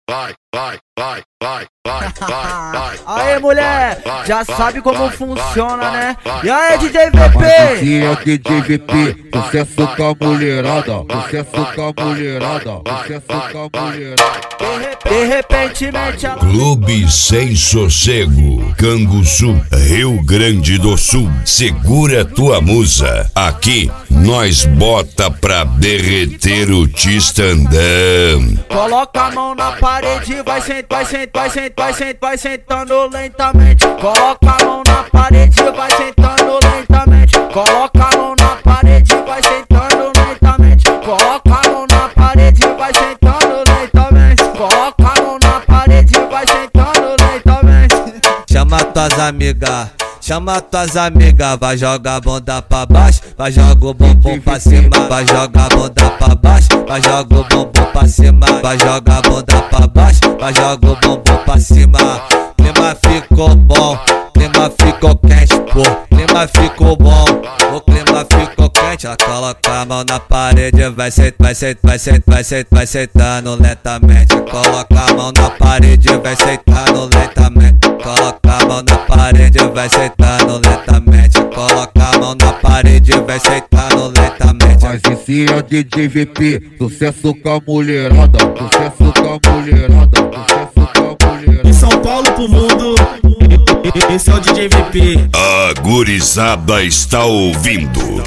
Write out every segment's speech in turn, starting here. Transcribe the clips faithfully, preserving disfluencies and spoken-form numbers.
vai, vai, vai, vai, vai, vai. Aê, mulher, já sabe como funciona, né? E aí, D J V P? Esse é o D J V P, sucesso com a mulherada, sucesso com a mulherada, sucesso com a mulherada. De repentemente ela... Clube Sem Sossego, Canguçu, Rio Grande do Sul. Segura tua musa, aqui nós bota pra derreter o tistandão. Coloca a mão na parede, vai sentar, vai sentar, vai sentar, vai sentar, vai sentando lentamente. Coloca a mão na parede, vai sentando lentamente. Coloca a mão na parede, vai sentando lentamente. Coloca a mão na parede, vai sentando lentamente. Coloca a mão na parede, vai sentando lentamente. Chama tuas amigas, chama tuas amigas, vai jogar a bunda pra baixo, vai jogar o bumbum pra cima, vai jogar a bunda pra baixo, vai jogar o bumbum pra cima, vai jogar a bunda pra baixo, vai jogar o bumbum pra cima. Clima ficou bom, clima ficou quente, pô, clima ficou bom, o clima ficou quente. Ela coloca a mão na parede, vai sentar, vai sentar, vai sentar, vai sentar, vai sentando lentamente. Coloca a mão na parede, vai sentando lentamente. Coloca a mão na parede, vai sentando lentamente. Coloca a mão na parede, vai sentando lentamente. Mas esse é o D J V P, sucesso com a mulherada, sucesso com a mulherada, sucesso com a mulherada. De São Paulo pro mundo, esse é o D J V P. A gurizada está ouvindo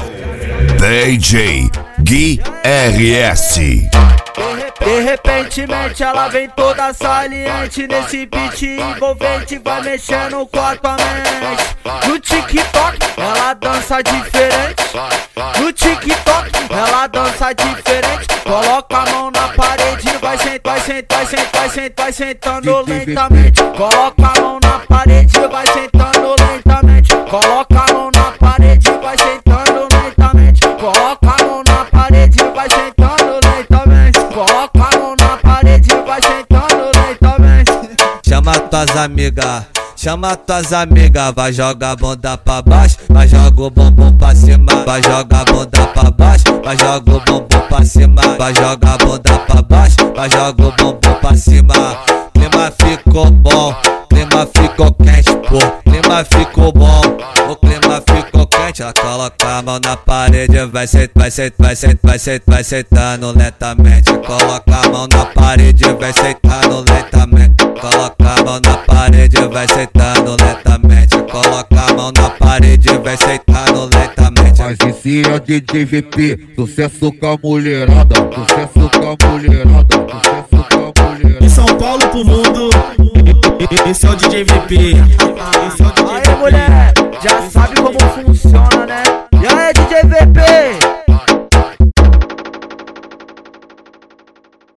D J Gui R S. De repentemente ela vem toda saliente, nesse beat envolvente vai mexendo com a tua mente. No TikTok ela dança diferente, no TikTok ela dança diferente. Coloca a mão na parede, vai sentar, vai sentar, vai sentar, vai sentar, vai sentando lentamente. Coloca a mão na parede, vai sentando lentamente. Coloca a mão na parede, vai sentando lentamente. Coloca a mão na parede, vai sentando lentamente. Coloca a mão na parede, vai sentando lentamente. Chama tuas amigas, chama tuas amigas, vai jogar a bunda pra baixo, vai jogar o bumbum pra cima, vai jogar a bunda pra baixo, vai jogar o bumbum pra cima, vai jogar a bunda pra baixo, vai jogar o bumbum pra cima. Clima ficou bom, clima ficou quente, pô, clima ficou bom, o clima ficou quente. Ela coloca a mão na parede, vai sentar, vai sentar, vai sentar, vai sentar, vai sentando lentamente. Coloca a mão na parede, vai sentando lentamente. Coloca a mão na parede, vai sentando lentamente. Coloca a mão na parede, vai sentando lentamente. Mas esse é o D J V P, sucesso com a mulherada, sucesso com a mulherada, sucesso com a mulherada. De São Paulo pro mundo, esse é o D J V P. Esse é o D J V P. Aê, mulher, já sabe